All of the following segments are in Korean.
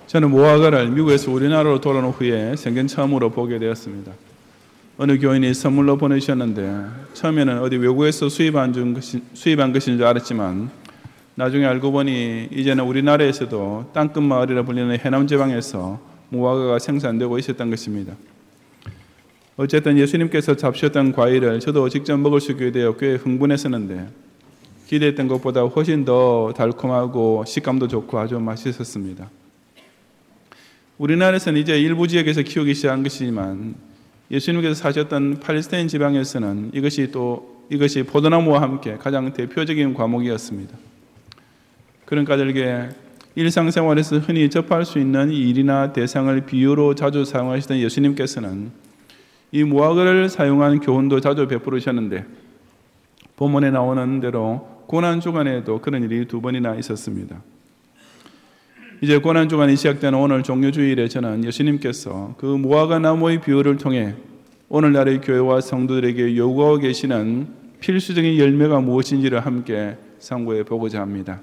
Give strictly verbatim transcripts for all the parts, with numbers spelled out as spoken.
저는 무화과를 미국에서 우리나라로 돌아온 후에 생전 처음으로 보게 되었습니다. 어느 교인이 선물로 보내주셨는데 처음에는 어디 외국에서 수입한, 준 것이, 수입한 것인 줄 알았지만 나중에 알고 보니 이제는 우리나라에서도 땅끝마을이라 불리는 해남 지방에서 무화과가 생산되고 있었던 것입니다. 어쨌든 예수님께서 잡수셨던 과일을 저도 직접 먹을 수 있게 되어 꽤 흥분했었는데 기대했던 것보다 훨씬 더 달콤하고 식감도 좋고 아주 맛있었습니다. 우리나라에서는 이제 일부 지역에서 키우기 시작한 것이지만 예수님께서 사셨던 팔레스타인 지방에서는 이것이 또 이것이 포도나무와 함께 가장 대표적인 과목이었습니다. 그런 까닭에 일상생활에서 흔히 접할 수 있는 일이나 대상을 비유로 자주 사용하시던 예수님께서는 이 무화과를 사용한 교훈도 자주 베풀으셨는데 본문에 나오는 대로 고난주간에도 그런 일이 두 번이나 있었습니다. 이제 고난주간이 시작되는 오늘 종료주일에 저는 예수님께서 그 무화과 나무의 비유를 통해 오늘날의 교회와 성도들에게 요구하고 계시는 필수적인 열매가 무엇인지를 함께 상고해 보고자 합니다.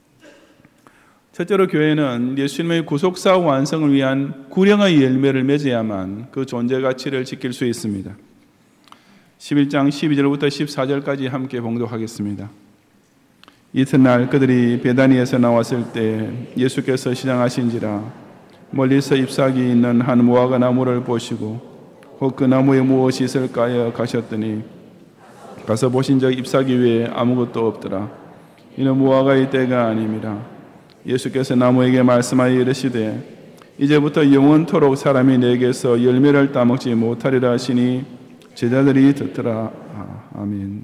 첫째로 교회는 예수님의 구속사 완성을 위한 구령의 열매를 맺어야만 그 존재 가치를 지킬 수 있습니다. 십일 장 십이 절부터 십사 절까지 함께 봉독하겠습니다. 이튿날 그들이 베다니에서 나왔을 때 예수께서 시장하신지라 멀리서 잎사귀 있는 한 무화과 나무를 보시고 혹 그 나무에 무엇이 있을까 하여 가셨더니 가서 보신즉 잎사귀 외에 아무것도 없더라. 이는 무화과의 때가 아님이라. 예수께서 나무에게 말씀하여 이르시되 이제부터 영원토록 사람이 내게서 열매를 따먹지 못하리라 하시니 제자들이 듣더라. 아, 아멘.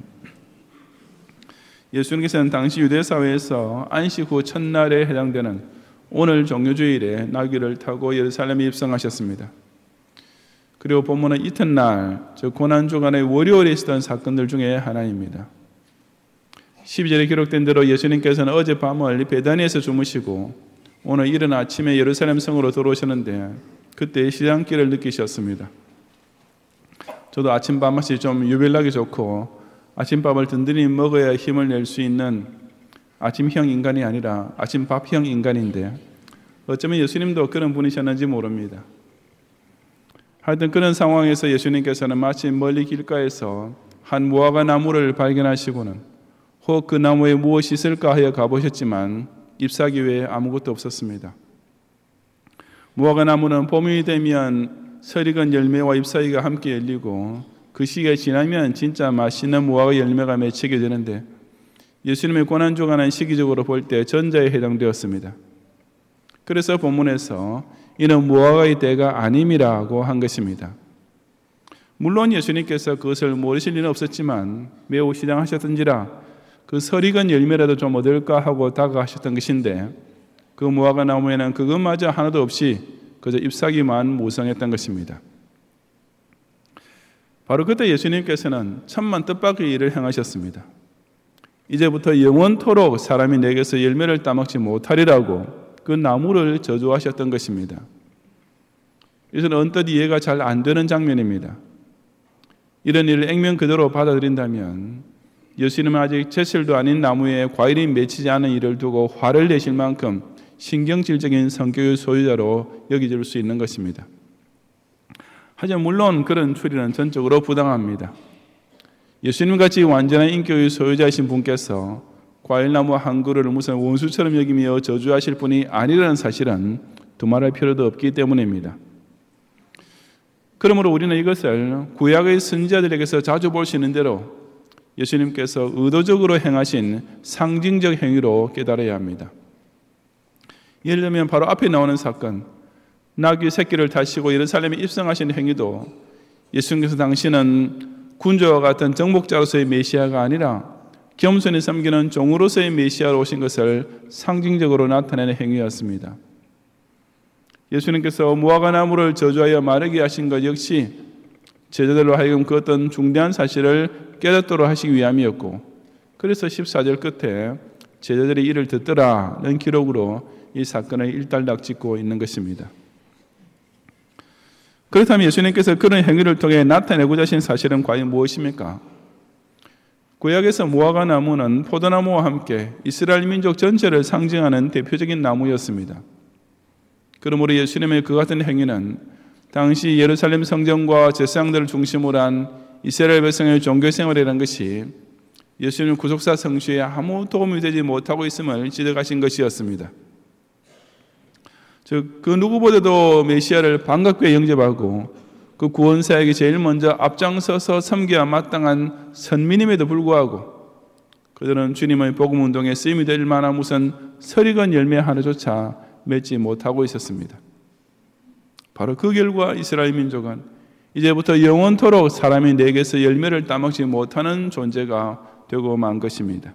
예수님께서는 당시 유대사회에서 안식 후 첫날에 해당되는 오늘 종료주일에 나귀를 타고 예루살렘에 입성하셨습니다. 그리고 본문은 이튿날, 즉 고난주간의 월요일에 있었던 사건들 중에 하나입니다. 십이 절에 기록된 대로 예수님께서는 어젯밤을 베다니에서 주무시고 오늘 이른 아침에 예루살렘 성으로 들어오셨는데 그때 시장길을 느끼셨습니다. 저도 아침 밥맛이 좀 유별나게 좋고 아침밥을 든든히 먹어야 힘을 낼 수 있는 아침형 인간이 아니라 아침밥형 인간인데 어쩌면 예수님도 그런 분이셨는지 모릅니다. 하여튼 그런 상황에서 예수님께서는 마치 멀리 길가에서 한 무화과 나무를 발견하시고는 혹 그 나무에 무엇이 있을까 하여 가보셨지만 잎사귀 외에 아무것도 없었습니다. 무화과 나무는 봄이 되면 설익은 열매와 잎사귀가 함께 열리고 그 시기가 지나면 진짜 맛있는 무화과 열매가 맺히게 되는데 예수님의 고난주간은 시기적으로 볼 때 전자에 해당되었습니다. 그래서 본문에서 이는 무화과의 때가 아님이라고 한 것입니다. 물론 예수님께서 그것을 모르실 리는 없었지만 매우 시장하셨던지라 그 설익은 열매라도 좀 얻을까 하고 다가가셨던 것인데 그 무화과 나무에는 그것마저 하나도 없이 그저 잎사귀만 무성했던 것입니다. 바로 그때 예수님께서는 천만 뜻밖의 일을 행하셨습니다. 이제부터 영원토록 사람이 내게서 열매를 따먹지 못하리라고 그 나무를 저주하셨던 것입니다. 이것은 언뜻 이해가 잘 안 되는 장면입니다. 이런 일을 액면 그대로 받아들인다면 예수님은 아직 제철도 아닌 나무에 과일이 맺히지 않은 일을 두고 화를 내실 만큼 신경질적인 성격의 소유자로 여겨질 수 있는 것입니다. 하지만 물론 그런 추리는 전적으로 부당합니다. 예수님같이 완전한 인격의 소유자이신 분께서 과일나무 한 그루를 무슨 원수처럼 여기며 저주하실 분이 아니라는 사실은 두말할 필요도 없기 때문입니다. 그러므로 우리는 이것을 구약의 선지자들에게서 자주 볼 수 있는 대로 예수님께서 의도적으로 행하신 상징적 행위로 깨달아야 합니다. 예를 들면 바로 앞에 나오는 사건, 나귀 새끼를 타시고 예루살렘에 입성하신 행위도 예수님께서 당신은 군주와 같은 정복자로서의 메시아가 아니라 겸손히 섬기는 종으로서의 메시아로 오신 것을 상징적으로 나타내는 행위였습니다. 예수님께서 무화과 나무를 저주하여 마르게 하신 것 역시 제자들로 하여금 그 어떤 중대한 사실을 깨닫도록 하시기 위함이었고 그래서 십사 절 끝에 제자들이 이를 듣더라는 기록으로 이 사건을 일단락 짓고 있는 것입니다. 그렇다면 예수님께서 그런 행위를 통해 나타내고자 하신 사실은 과연 무엇입니까? 구약에서 무화과 나무는 포도나무와 함께 이스라엘 민족 전체를 상징하는 대표적인 나무였습니다. 그러므로 예수님의 그 같은 행위는 당시 예루살렘 성전과 제사장들을 중심으로 한 이스라엘 백성의 종교 생활이라는 것이 예수님 구속사 성취에 아무 도움이 되지 못하고 있음을 지적하신 것이었습니다. 즉, 그 누구보다도 메시아를 반갑게 영접하고 그 구원사에게 제일 먼저 앞장서서 섬겨야 마땅한 선민임에도 불구하고 그들은 주님의 복음 운동에 쓰임이 될 만한 무슨 설익은 열매 하나조차 맺지 못하고 있었습니다. 바로 그 결과 이스라엘 민족은 이제부터 영원토록 사람이 내게서 열매를 따먹지 못하는 존재가 되고 만 것입니다.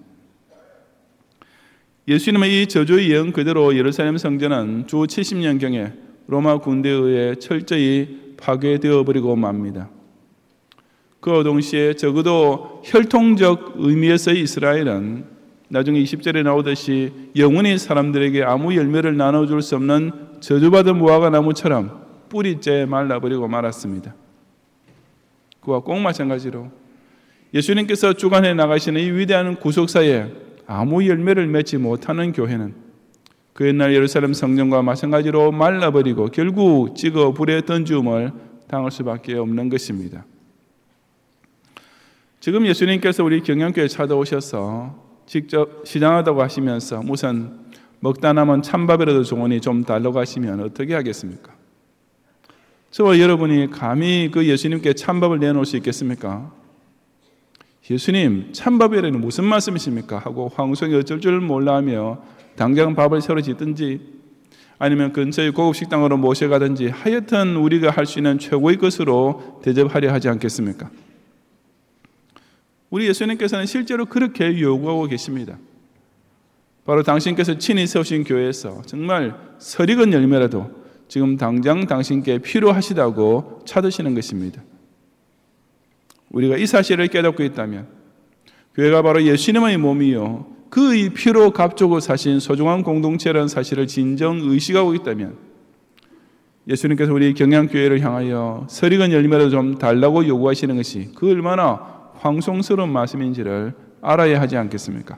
예수님의 이 저주의 예언 그대로 예루살렘 성전은 주 칠십 년경에 로마 군대에 의해 철저히 파괴되어 버리고 맙니다. 그와 동시에 적어도 혈통적 의미에서의 이스라엘은 나중에 이십 절에 나오듯이 영원히 사람들에게 아무 열매를 나눠줄 수 없는 저주받은 무화과 나무처럼 뿌리째 말라버리고 말았습니다. 그와 꼭 마찬가지로 예수님께서 주관해 나가시는 이 위대한 구속사에 아무 열매를 맺지 못하는 교회는 그 옛날 예루살렘 성전과 마찬가지로 말라버리고 결국 찍어 불에 던지움을 당할 수밖에 없는 것입니다. 지금 예수님께서 우리 경영교회 찾아오셔서 직접 시장하다고 하시면서 무슨 먹다 남은 찬밥이라도 좋으니 좀 달라고 하시면 어떻게 하겠습니까? 저와 여러분이 감히 그 예수님께 찬밥을 내놓을 수 있겠습니까? 예수님, 찬밥이라니 무슨 말씀이십니까? 하고 황송이 어쩔 줄 몰라하며 당장 밥을 새로 짓든지 아니면 근처의 고급 식당으로 모셔가든지 하여튼 우리가 할 수 있는 최고의 것으로 대접하려 하지 않겠습니까? 우리 예수님께서는 실제로 그렇게 요구하고 계십니다. 바로 당신께서 친히 세우신 교회에서 정말 설익은 열매라도 지금 당장 당신께 필요하시다고 찾으시는 것입니다. 우리가 이 사실을 깨닫고 있다면 교회가 바로 예수님의 몸이요 그 이 피로 값주고 사신 소중한 공동체라는 사실을 진정 의식하고 있다면 예수님께서 우리 경양교회를 향하여 설익은 열매라도 좀 달라고 요구하시는 것이 그 얼마나 황송스러운 말씀인지를 알아야 하지 않겠습니까?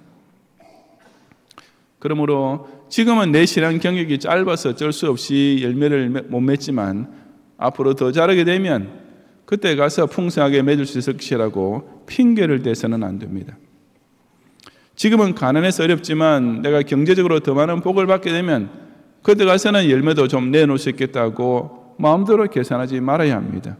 그러므로 지금은 내 신앙 경력이 짧아서 어쩔 수 없이 열매를 못 맺지만 앞으로 더 자라게 되면 그때 가서 풍성하게 맺을 수 있을 것이라고 핑계를 대서는 안 됩니다. 지금은 가난해서 어렵지만 내가 경제적으로 더 많은 복을 받게 되면 그때 가서는 열매도 좀 내놓을 수 있겠다고 마음대로 계산하지 말아야 합니다.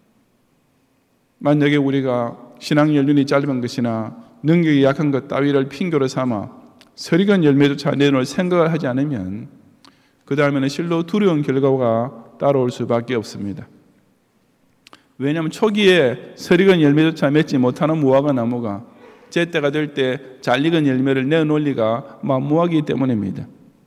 만약에 우리가 신앙 연륜이 짧은 것이나 능력이 약한 것 따위를 핑계로 삼아 설익은 열매조차 내놓을 생각을 하지 않으면 그 다음에는 실로 두려운 결과가 따라올 수밖에 없습니다. 왜냐하면 초기에 설익은 열매조차 맺지 못하는 무화과 나무가 제때가 될 때 잘 익은 열매를 내놓을 리가 만무하기 때문입니다.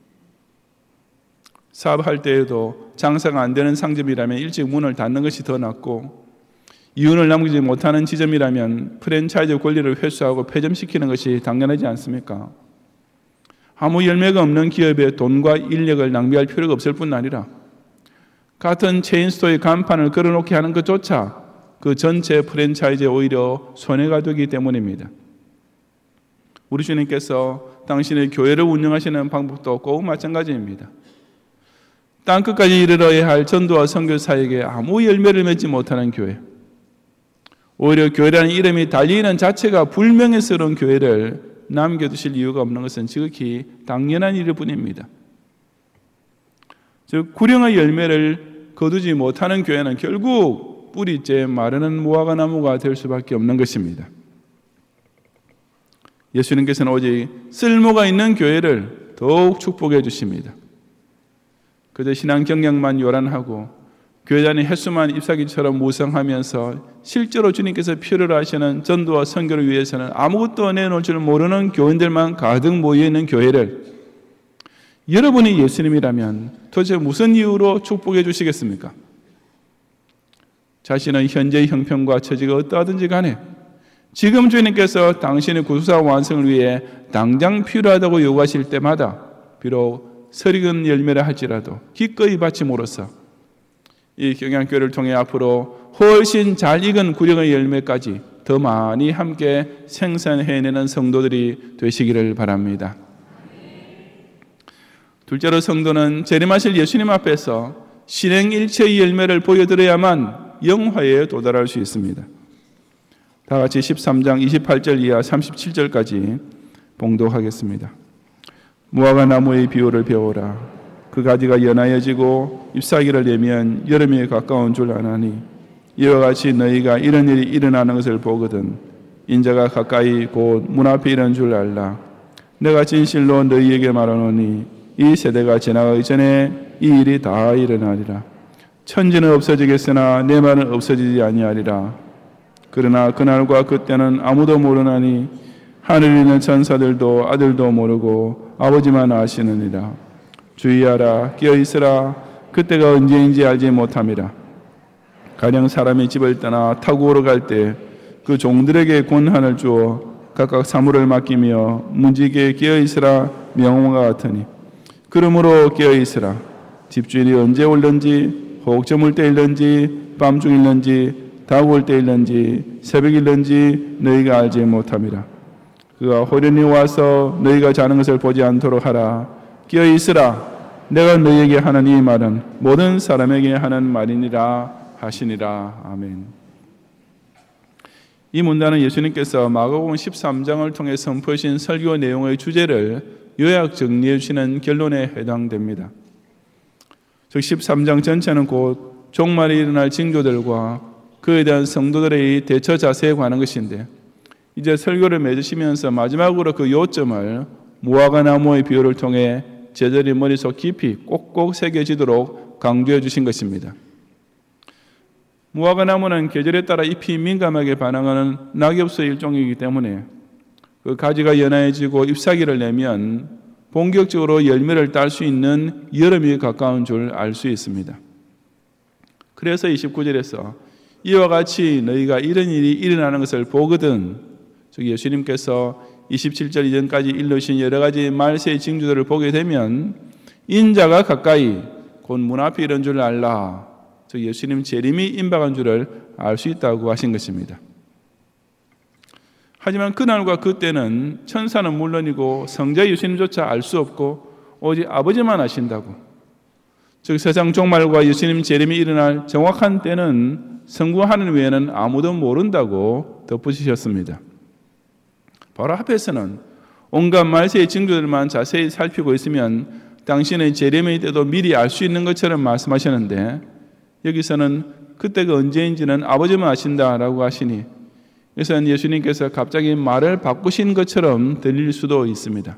사업할 때에도 장사가 안 되는 상점이라면 일찍 문을 닫는 것이 더 낫고 이윤을 남기지 못하는 지점이라면 프랜차이즈 권리를 회수하고 폐점시키는 것이 당연하지 않습니까? 아무 열매가 없는 기업에 돈과 인력을 낭비할 필요가 없을 뿐 아니라 같은 체인스토어의 간판을 걸어놓게 하는 것조차 그 전체 프랜차이즈에 오히려 손해가 되기 때문입니다. 우리 주님께서 당신의 교회를 운영하시는 방법도 꼭 마찬가지입니다. 땅끝까지 이르러야 할 전도와 선교사에게 아무 열매를 맺지 못하는 교회, 오히려 교회라는 이름이 달리는 자체가 불명예스러운 교회를 남겨두실 이유가 없는 것은 지극히 당연한 일일 뿐입니다. 즉 구령의 열매를 거두지 못하는 교회는 결국 뿌리째 마르는 무화과 나무가 될 수밖에 없는 것입니다. 예수님께서는 오직 쓸모가 있는 교회를 더욱 축복해 주십니다. 그저 신앙 경력만 요란하고 교회단의 횟수만 잎사귀처럼 무성하면서 실제로 주님께서 필요로 하시는 전도와 선교를 위해서는 아무것도 내놓을 줄 모르는 교인들만 가득 모여있는 교회를 여러분이 예수님이라면 도대체 무슨 이유로 축복해 주시겠습니까? 자신의 현재의 형편과 처지가 어떠하든지 간에 지금 주님께서 당신의 구속사 완성을 위해 당장 필요하다고 요구하실 때마다 비록 설익은 열매라 할지라도 기꺼이 바침으로써 이 경양교회를 통해 앞으로 훨씬 잘 익은 구령의 열매까지 더 많이 함께 생산해내는 성도들이 되시기를 바랍니다. 둘째로 성도는 재림하실 예수님 앞에서 신행일체의 열매를 보여드려야만 영화에 도달할 수 있습니다. 다 같이 십삼 장 이십팔 절 이하 삼십칠 절까지 봉독하겠습니다. 무화과 나무의 비유를 배워라. 그 가지가 연하여지고 잎사귀를 내면 여름이 가까운 줄 아나니 이와 같이 너희가 이런 일이 일어나는 것을 보거든 인자가 가까이 곧 문 앞에 이른 줄 알라. 내가 진실로 너희에게 말하노니 이 세대가 지나가기 전에 이 일이 다 일어나리라. 천지는 없어지겠으나 내 말은 없어지지 아니하리라. 그러나 그날과 그때는 아무도 모르나니 하늘에 있는 천사들도 아들도 모르고 아버지만 아시느니라. 주의하라, 깨어있으라. 그때가 언제인지 알지 못함이라. 가령 사람이 집을 떠나 타고 오러갈 때 그 종들에게 권한을 주어 각각 사물을 맡기며 문지기에 깨어있으라 명령과 같으니 그러므로 깨어있으라. 집주인이 언제 올는지 혹 저물 때일는지 밤중일는지 다구올 때일는지 새벽일는지 너희가 알지 못함이라. 그가 호련히 와서 너희가 자는 것을 보지 않도록 하라. 깨어있으라. 내가 너희에게 하는 이 말은 모든 사람에게 하는 말이니라 하시니라. 아멘. 이 문단은 예수님께서 마가복음 십삼 장을 통해 선포하신 설교 내용의 주제를 요약 정리해 주시는 결론에 해당됩니다. 즉 십삼 장 전체는 곧 종말에 일어날 징조들과 그에 대한 성도들의 대처 자세에 관한 것인데 이제 설교를 맺으시면서 마지막으로 그 요점을 무화과 나무의 비유를 통해 제자들의 머릿속 깊이 꼭꼭 새겨지도록 강조해 주신 것입니다. 무화과 나무는 계절에 따라 잎이 민감하게 반응하는 낙엽수의 일종이기 때문에 그 가지가 연하해지고 잎사귀를 내면 본격적으로 열매를 딸 수 있는 여름이 가까운 줄 알 수 있습니다. 그래서 이십구 절에서 이와 같이 너희가 이런 일이 일어나는 것을 보거든, 즉 예수님께서 이십칠 절 이전까지 일러주신 여러 가지 말세의 징조들을 보게 되면 인자가 가까이 곧 문 앞에 이른 줄 알라. 즉 예수님 재림이 임박한 줄을 알 수 있다고 하신 것입니다. 하지만 그날과 그때는 천사는 물론이고 성자 예수님조차 알 수 없고 오직 아버지만 아신다고. 즉 세상 종말과 예수님 재림이 일어날 정확한 때는 성부 하나님 외에는 아무도 모른다고 덧붙이셨습니다. 바로 앞에서는 온갖 말세의 징조들만 자세히 살피고 있으면 당신의 재림의 때도 미리 알 수 있는 것처럼 말씀하셨는데 여기서는 그때가 언제인지는 아버지만 아신다라고 하시니 그래서 예수님께서 갑자기 말을 바꾸신 것처럼 들릴 수도 있습니다.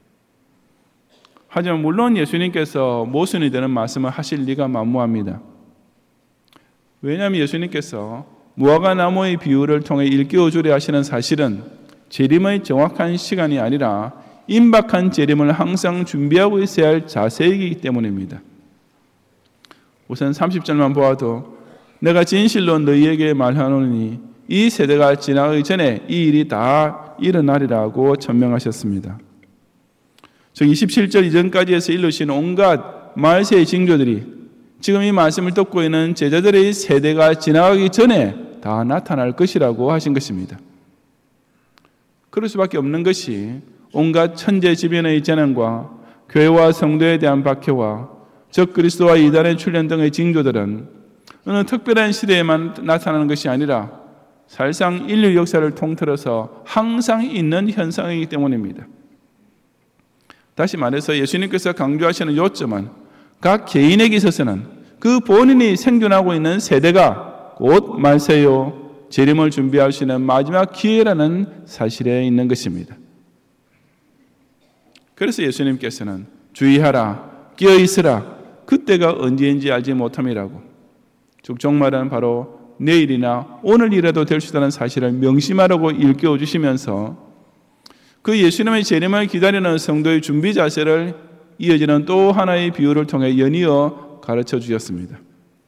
하지만 물론 예수님께서 모순이 되는 말씀을 하실 리가 만무합니다. 왜냐하면 예수님께서 무화과 나무의 비유를 통해 일깨워 주려 하시는 사실은 재림의 정확한 시간이 아니라 임박한 재림을 항상 준비하고 있어야 할 자세이기 때문입니다. 우선 삼십 절만 보아도 내가 진실로 너희에게 말하노니 이 세대가 지나가기 전에 이 일이 다 일어나리라고 천명하셨습니다. 즉 이십칠 절 이전까지 해서 일러주신 온갖 말세의 징조들이 지금 이 말씀을 듣고 있는 제자들의 세대가 지나가기 전에 다 나타날 것이라고 하신 것입니다. 그럴 수밖에 없는 것이 온갖 천재지변의 재난과 교회와 성도에 대한 박해와 적 그리스도와 이단의 출현 등의 징조들은 어느 특별한 시대에만 나타나는 것이 아니라 사실상 인류 역사를 통틀어서 항상 있는 현상이기 때문입니다. 다시 말해서 예수님께서 강조하시는 요점은 각 개인에게 있어서는 그 본인이 생존하고 있는 세대가 곧 말세요 재림을 준비할 수 있는 마지막 기회라는 사실에 있는 것입니다. 그래서 예수님께서는 주의하라, 깨어있으라, 그때가 언제인지 알지 못함이라고, 즉 종말은 바로 내일이나 오늘이라도 될 수 있다는 사실을 명심하라고 일깨워 주시면서 그 예수님의 재림을 기다리는 성도의 준비 자세를 이어지는 또 하나의 비유를 통해 연이어 가르쳐 주셨습니다.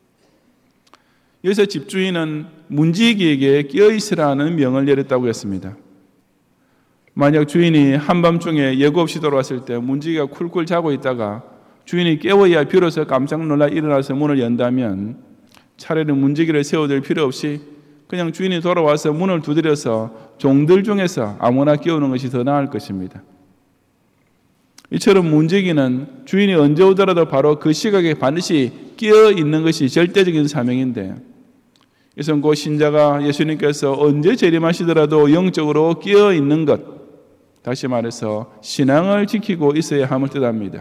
여기서 집주인은 문지기에게 깨어있으라는 명을 내렸다고 했습니다. 만약 주인이 한밤중에 예고 없이 돌아왔을 때 문지기가 쿨쿨 자고 있다가 주인이 깨워야 비로소 깜짝 놀라 일어나서 문을 연다면 차라리 문지기를 세워둘 필요 없이 그냥 주인이 돌아와서 문을 두드려서 종들 중에서 아무나 깨우는 것이 더 나을 것입니다. 이처럼 문지기는 주인이 언제 오더라도 바로 그 시각에 반드시 끼어 있는 것이 절대적인 사명인데, 이것은 곧 신자가 예수님께서 언제 재림하시더라도 영적으로 끼어 있는 것, 다시 말해서 신앙을 지키고 있어야 함을 뜻합니다.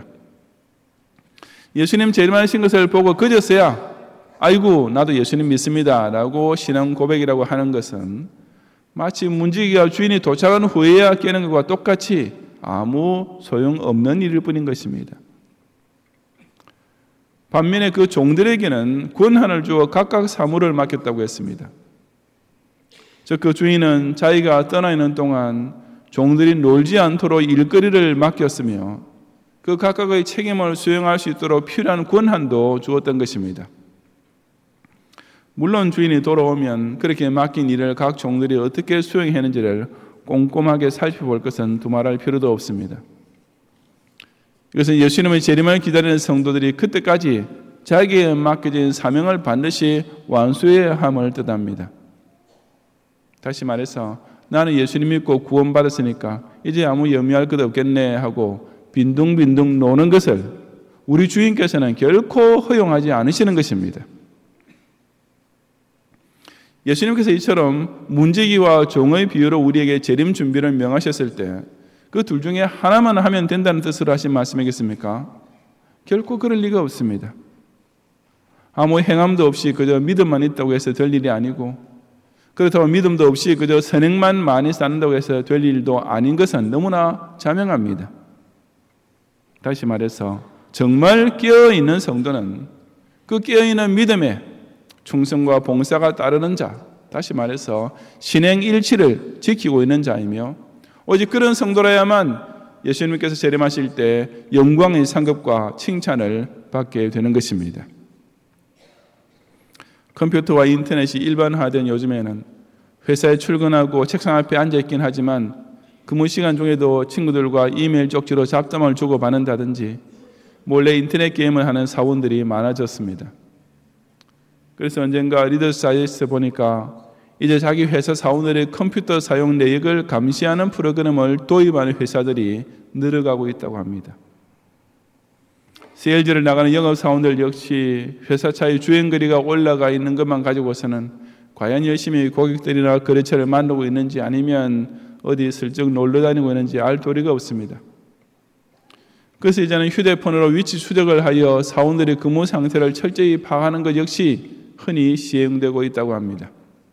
예수님 재림하신 것을 보고 그제서야 아이고 나도 예수님 믿습니다 라고 신앙 고백이라고 하는 것은 마치 문지기가 주인이 도착한 후에야 깨는 것과 똑같이 아무 소용없는 일일 뿐인 것입니다. 반면에 그 종들에게는 권한을 주어 각각 사물을 맡겼다고 했습니다. 즉 그 주인은 자기가 떠나 있는 동안 종들이 놀지 않도록 일거리를 맡겼으며 그 각각의 책임을 수행할 수 있도록 필요한 권한도 주었던 것입니다. 물론 주인이 돌아오면 그렇게 맡긴 일을 각 종들이 어떻게 수행했는지를 꼼꼼하게 살펴볼 것은 두말할 필요도 없습니다. 이것은 예수님의 재림을 기다리는 성도들이 그때까지 자기에게 맡겨진 사명을 반드시 완수해야 함을 뜻합니다. 다시 말해서 나는 예수님 믿고 구원받았으니까 이제 아무 염려할 것 없겠네 하고 빈둥빈둥 노는 것을 우리 주인께서는 결코 허용하지 않으시는 것입니다. 예수님께서 이처럼 문지기와 종의 비유로 우리에게 재림 준비를 명하셨을 때 그 둘 중에 하나만 하면 된다는 뜻으로 하신 말씀이겠습니까? 결코 그럴 리가 없습니다. 아무 행함도 없이 그저 믿음만 있다고 해서 될 일이 아니고, 그렇다고 믿음도 없이 그저 선행만 많이 쌓는다고 해서 될 일도 아닌 것은 너무나 자명합니다. 다시 말해서 정말 깨어있는 성도는 그 깨어있는 믿음에 충성과 봉사가 따르는 자, 다시 말해서 신행일치를 지키고 있는 자이며 오직 그런 성도라야만 예수님께서 재림하실 때 영광의 상급과 칭찬을 받게 되는 것입니다. 컴퓨터와 인터넷이 일반화된 요즘에는 회사에 출근하고 책상 앞에 앉아있긴 하지만 근무 시간 중에도 친구들과 이메일 쪽지로 잡담을 주고받는다든지 몰래 인터넷 게임을 하는 사원들이 많아졌습니다. 그래서 언젠가 리더스 다이제스트 보니까 이제 자기 회사 사원들의 컴퓨터 사용 내역을 감시하는 프로그램을 도입하는 회사들이 늘어가고 있다고 합니다. 세일즈를 나가는 영업사원들 역시 회사 차의 주행거리가 올라가 있는 것만 가지고서는 과연 열심히 고객들이나 거래처를 만나고 있는지 아니면 어디 슬쩍 놀러 다니고 있는지 알 도리가 없습니다. 그래서 이제는 휴대폰으로 위치 추적을 하여 사원들의 근무 상태를 철저히 파악하는 것 역시 흔히 시행되고 있다고 합니다.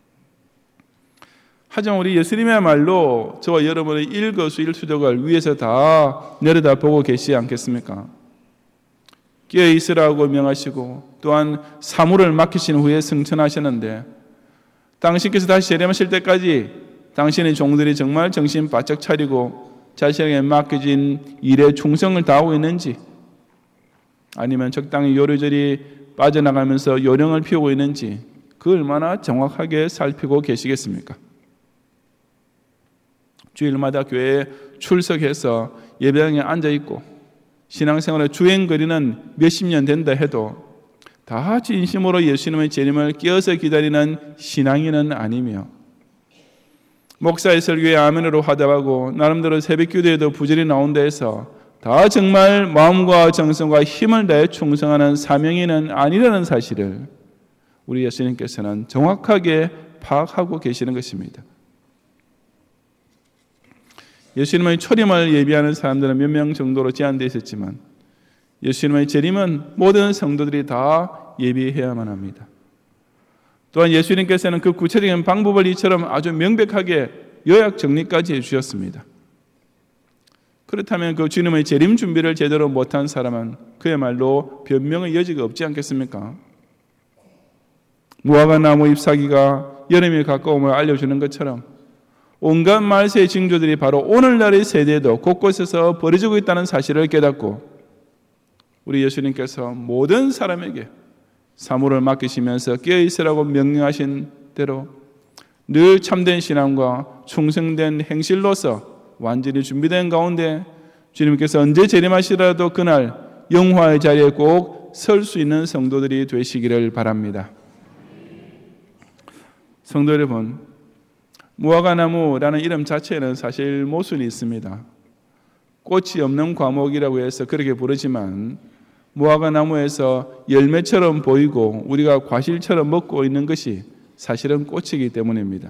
하지만 우리 예수님이야말로 저와 여러분의 일거수일투족을 위에서 다 내려다보고 계시지 않겠습니까? 깨어 있으라고 명하시고 또한 사물을 맡기신 후에 승천하셨는데 당신께서 다시 재림하실 때까지 당신의 종들이 정말 정신 바짝 차리고 자신에게 맡겨진 일에 충성을 다하고 있는지 아니면 적당히 요리조리 빠져나가면서 요령을 피우고 있는지 그 얼마나 정확하게 살피고 계시겠습니까? 주일마다 교회에 출석해서 예배당에 앉아있고 신앙생활의 주행거리는 몇십 년 된다 해도 다 진심으로 예수님의 재림을 끼어서 기다리는 신앙인은 아니며 목사의 설교에 아멘으로 화답하고 나름대로 새벽기도에도 부지런히 나온다 해서 다 정말 마음과 정성과 힘을 다해 충성하는 사명인은 아니라는 사실을 우리 예수님께서는 정확하게 파악하고 계시는 것입니다. 예수님의 초림을 예비하는 사람들은 몇 명 정도로 제한되어 있었지만 예수님의 재림은 모든 성도들이 다 예비해야만 합니다. 또한 예수님께서는 그 구체적인 방법을 이처럼 아주 명백하게 요약 정리까지 해주셨습니다. 그렇다면 그 주님의 재림 준비를 제대로 못한 사람은 그야말로 변명의 여지가 없지 않겠습니까? 무화과 나무 잎사귀가 여름이 가까움을 알려주는 것처럼 온갖 말세의 징조들이 바로 오늘날의 세대에도 곳곳에서 벌어지고 있다는 사실을 깨닫고 우리 예수님께서 모든 사람에게 사물을 맡기시면서 깨어있으라고 명령하신 대로 늘 참된 신앙과 충성된 행실로서 완전히 준비된 가운데 주님께서 언제 재림하시더라도 그날 영화의 자리에 꼭 설 수 있는 성도들이 되시기를 바랍니다. 성도 여러분, 무화과나무라는 이름 자체에는 사실 모순이 있습니다. 꽃이 없는 과목이라고 해서 그렇게 부르지만 무화과 나무에서 열매처럼 보이고 우리가 과실처럼 먹고 있는 것이 사실은 꽃이기 때문입니다.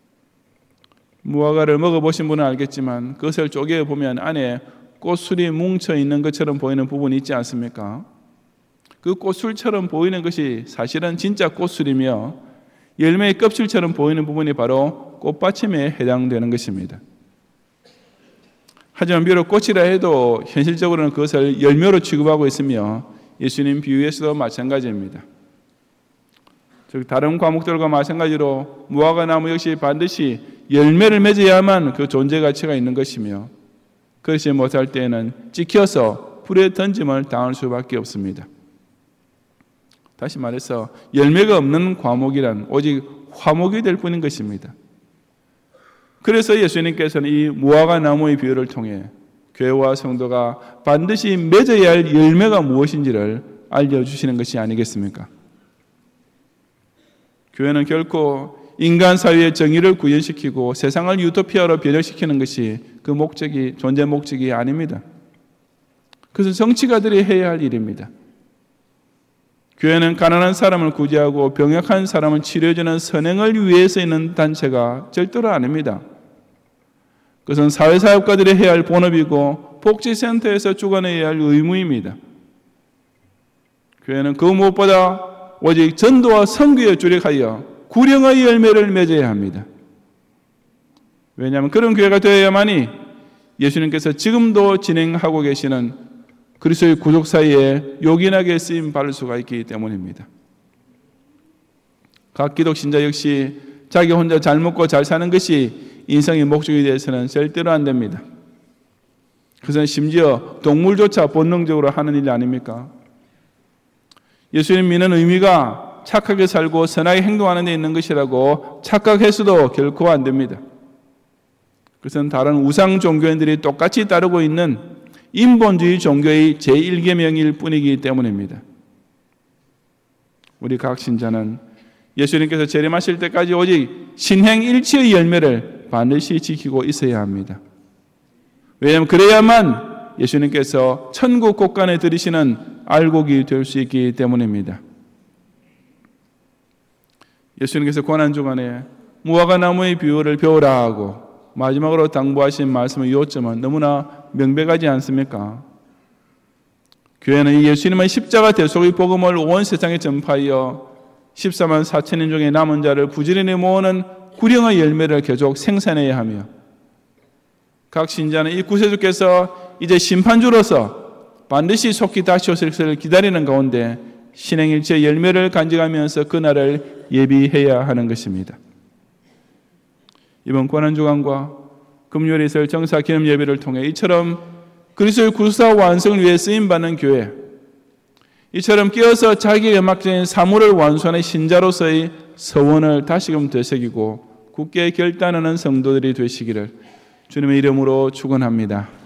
무화과를 먹어보신 분은 알겠지만 그것을 쪼개보면 안에 꽃술이 뭉쳐 있는 것처럼 보이는 부분이 있지 않습니까? 그 꽃술처럼 보이는 것이 사실은 진짜 꽃술이며 열매의 껍질처럼 보이는 부분이 바로 꽃받침에 해당되는 것입니다. 하지만 비록 꽃이라 해도 현실적으로는 그것을 열매로 취급하고 있으며 예수님 비유에서도 마찬가지입니다. 즉 다른 과목들과 마찬가지로 무화과 나무 역시 반드시 열매를 맺어야만 그 존재 가치가 있는 것이며 그렇지 못할 때에는 찍혀서 불에 던짐을 당할 수밖에 없습니다. 다시 말해서 열매가 없는 과목이란 오직 화목이 될 뿐인 것입니다. 그래서 예수님께서는 이 무화과 나무의 비유를 통해 교회와 성도가 반드시 맺어야 할 열매가 무엇인지를 알려주시는 것이 아니겠습니까? 교회는 결코 인간 사회의 정의를 구현시키고 세상을 유토피아로 변혁시키는 것이 그 목적이, 존재 목적이 아닙니다. 그것은 정치가들이 해야 할 일입니다. 교회는 가난한 사람을 구제하고 병약한 사람을 치료해주는 선행을 위해서 있는 단체가 절대로 아닙니다. 그것은 사회사업가들이 해야 할 본업이고 복지센터에서 주관해야 할 의무입니다. 교회는 그 무엇보다 오직 전도와 선교에 주력하여 구령의 열매를 맺어야 합니다. 왜냐하면 그런 교회가 되어야만이 예수님께서 지금도 진행하고 계시는 그리스도의 구속 사이에 요긴하게 쓰임 받을 수가 있기 때문입니다. 각 기독 신자 역시 자기 혼자 잘 먹고 잘 사는 것이 인생의 목적에 대해서는 절대로 안 됩니다. 그것은 심지어 동물조차 본능적으로 하는 일 아닙니까? 예수님 믿는 의미가 착하게 살고 선하게 행동하는 데 있는 것이라고 착각해서도 결코 안 됩니다. 그것은 다른 우상 종교인들이 똑같이 따르고 있는 인본주의 종교의 제일 계명일 뿐이기 때문입니다. 우리 각 신자는 예수님께서 재림하실 때까지 오직 신행일치의 열매를 반드시 지키고 있어야 합니다. 왜냐하면 그래야만 예수님께서 천국 곳간에 들이시는 알곡이 될 수 있기 때문입니다. 예수님께서 고난주간에 무화과 나무의 비유를 배우라 하고 마지막으로 당부하신 말씀의 요점은 너무나 명백하지 않습니까? 교회는 예수님의 십자가 대속의 복음을 온 세상에 전파하여 십사만 사천인 중에 남은 자를 부지런히 모으는 구령의 열매를 계속 생산해야 하며 각 신자는 이 구세주께서 이제 심판주로서 반드시 속히 다시 오실 것을 기다리는 가운데 신행일체의 열매를 간직하면서 그날을 예비해야 하는 것입니다. 이번 고난주간과 금요일에 있을 정사 기념 예배를 통해 이처럼 그리스도의 구속사 완성을 위해 쓰임받는 교회, 이처럼 끼어서 자기의 연막적인 사물을 완수하는 신자로서의 서원을 다시금 되새기고 굳게 결단하는 성도들이 되시기를 주님의 이름으로 축원합니다.